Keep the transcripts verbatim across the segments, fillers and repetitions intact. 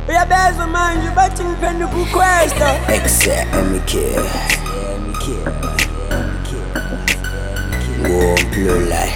Io beso mangio, faccio un prendo con questo. Ex M K Warm blue light.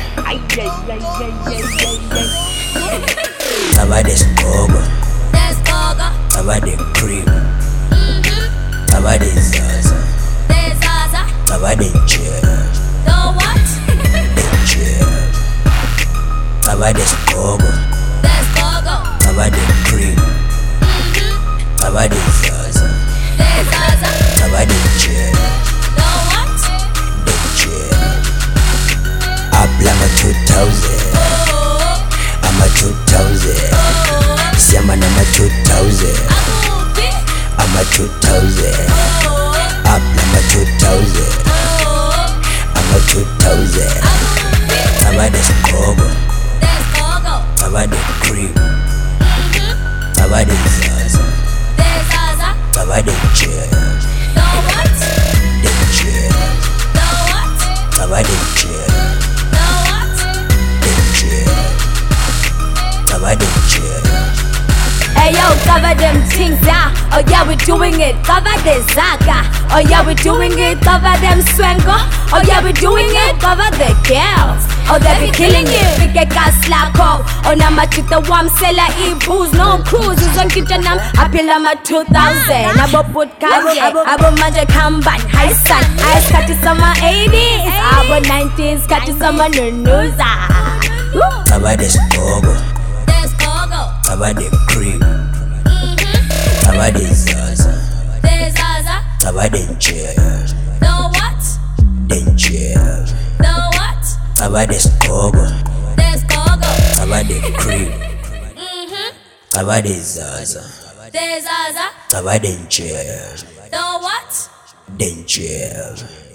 Tava descogo, Descogo, tava de cream, mhm, tava de zaza, Dezaza, tava de gel, the what? de gel. Tava descogo, Descogo, tava de cream, mhm, tava de zaza, Dezaza, tava de gel, the what? de gel. Hablamos two thousand, Oh, I'm a two thousand. oh, Siamana na two thousand, Abubi, I'm a two thousand. oh, Hablamos two thousand, oh, I'm a two thousand. Abubi, Tava descogo, Descogo, tava de cream, mhm, tava de zaza, Dezaza, tava de gel, the what? de gel. The what? Tava de gel, The what? de gel. Tava de gel. Hey yo, cover them things, yeah. Oh yeah, we're doing it. Cover the zaga. Oh yeah, we're doing it. Cover them swango. Oh yeah, we're doing it. Cover the girls. Oh, they be killing it. We get gas slap up. Oh, now my chick the warm seller eat booze. No cruises on kitchen. I'm happy like my two thousand. Abo put kanye. Abo manja kamban. High sun. Ice cut to summer eighties. Abo nineteens. Cut to summer nunuza. Tava descogo, Descogo. tava de cream, Mhm. tava de zaza, Dezaza. tava de gel, The what? de gel. The what? Tava descogo, Descogo. tava de cream, Mhm. tava de zaza, Dezaza. tava de gel, The what? de gel.